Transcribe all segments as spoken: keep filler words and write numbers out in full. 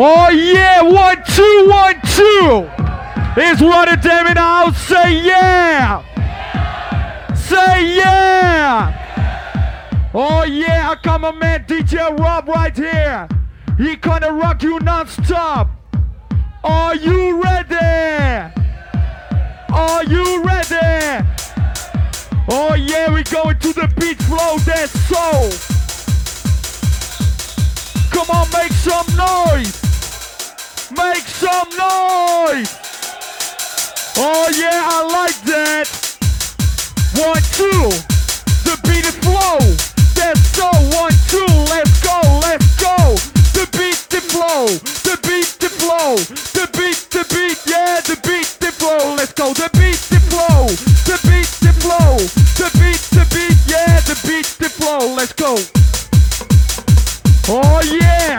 Oh yeah, one, two, one, two. Is Rotterdam in the house? Say yeah. Say yeah. Oh yeah, I got my man D J Rob right here. He gonna rock you non-stop. Are you ready? Are you ready? Oh yeah, we going to the beat flow, that's soul. Come on, make some noise. Make some noise. Oh yeah, I like that. One, two. The beat is flow. That's so. One, two. Let's go. Let's go. The beat, the flow. The beat, the flow. The beat, the beat. Yeah, the beat, the flow. Let's go. The beat, the flow. The beat, the flow. The beat, the beat. Yeah, the beat, the flow. Let's go. Oh yeah.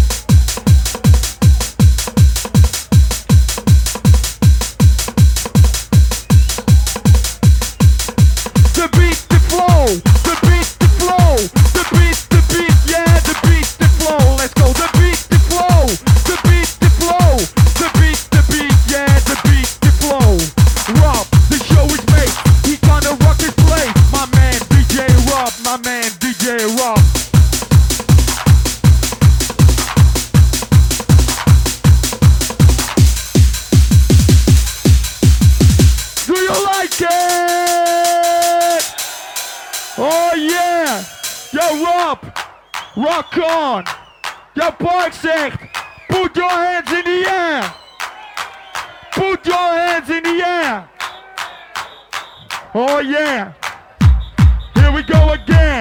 The beat, the flow, the beat, the flow, the beat, the beat, yeah, the beat, the flow, let's go. The beat, the flow, the beat, the flow, the beat, the beat, yeah, the beat, the flow. Rob, the show is made, he gonna rock his place. My man D J Rob, my man D J Rob. Do you like it? Oh yeah! Yo Rob! Rock on! Yo Park zegt, put your hands in the air! Put your hands in the air! Oh yeah! Here we go again!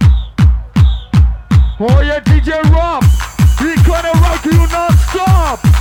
Oh yeah, D J Rob! He gonna rock you non-stop!